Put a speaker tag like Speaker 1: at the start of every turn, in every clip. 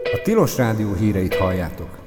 Speaker 1: A Tilos Rádió híreit halljátok.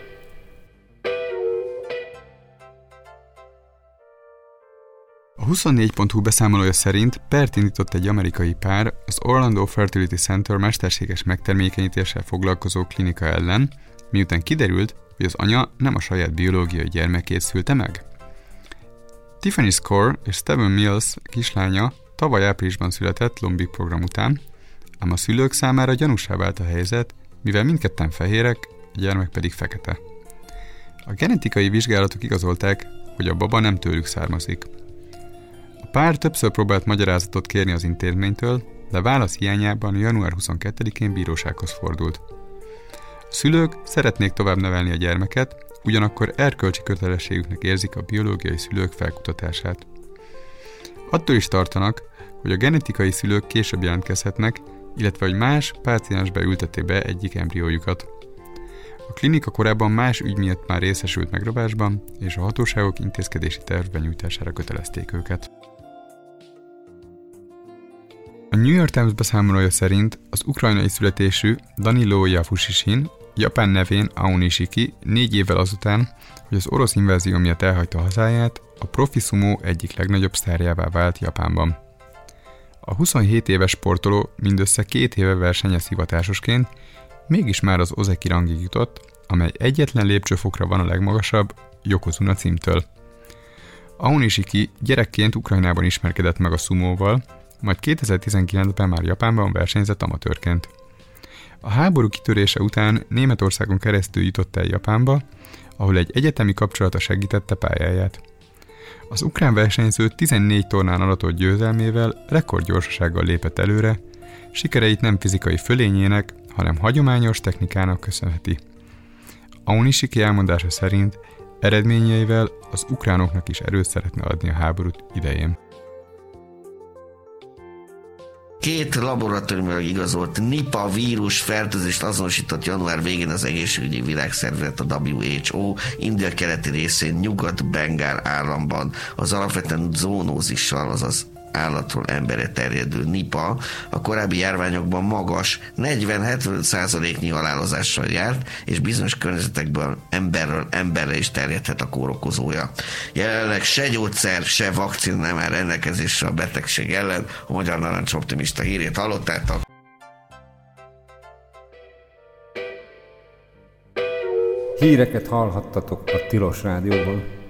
Speaker 2: A 24.hu beszámolója szerint pert indított egy amerikai pár az Orlando Fertility Center mesterséges megtermékenyítéssel foglalkozó klinika ellen, miután kiderült, hogy az anya nem a saját biológiai gyermekét szülte meg. Tiffany Score és Steven Mills kislánya tavaly áprilisban született Lombik program után, ám a szülők számára gyanússá vált a helyzet, mivel mindketten fehérek, a gyermek pedig fekete. A genetikai vizsgálatok igazolták, hogy a baba nem tőlük származik. A pár többször próbált magyarázatot kérni az intézménytől, de válasz hiányában január 22-én bírósághoz fordult. A szülők szeretnék tovább nevelni a gyermeket, ugyanakkor erkölcsi kötelességüknek érzik a biológiai szülők felkutatását. Attól is tartanak, hogy a genetikai szülők később jelentkezhetnek, illetve hogy más páciensbe ültették be egyik embriójukat. A klinika korábban más ügy miatt már részesült megrabásban, és a hatóságok intézkedési terv benyújtására kötelezték őket. A New York Times beszámolója szerint az ukrajnai születésű Danilo Jafusishin, japán nevén Aon Ishiki 4 évvel azután, hogy az orosz invázió miatt elhagyta hazáját, a profi szumó egyik legnagyobb sztárjává vált Japánban. A 27 éves sportoló mindössze 2 éve versenyez hivatásosként, mégis már az Ozeki rangig jutott, amely egyetlen lépcsőfokra van a legmagasabb, Yokozuna címtől. Aon Ishiki gyerekként Ukrajnában ismerkedett meg a szumóval, majd 2019-ben már Japánban versenyzett amatőrként. A háború kitörése után Németországon keresztül jutott el Japánba, ahol egy egyetemi kapcsolata segítette pályáját. Az ukrán versenyző 14 tornán aratott győzelmével rekordgyorsasággal lépett előre, sikereit nem fizikai fölényének, hanem hagyományos technikának köszönheti. Aon Ishiki elmondása szerint eredményeivel az ukránoknak is erőt szeretne adni a háborút idején.
Speaker 3: 2 laboratóriumban igazolt Nipah vírus fertőzést azonosított január végén az egészségügyi világszervezet, a WHO India keleti részén, Nyugat-Bengál államban. Az alapvetően zoonózissal, azaz állatról emberre terjedő Nipah a korábbi járványokban magas 40-70%-nyi halálozással járt, és bizonyos környezetekből emberről emberre is terjedhet a kórokozója. Jelenleg se gyógyszer, se vakcina nem áll rendelkezésre a betegség ellen. A Magyar Narancs optimista hírét hallottátok.
Speaker 1: Híreket hallhattatok a Tilos Rádióban.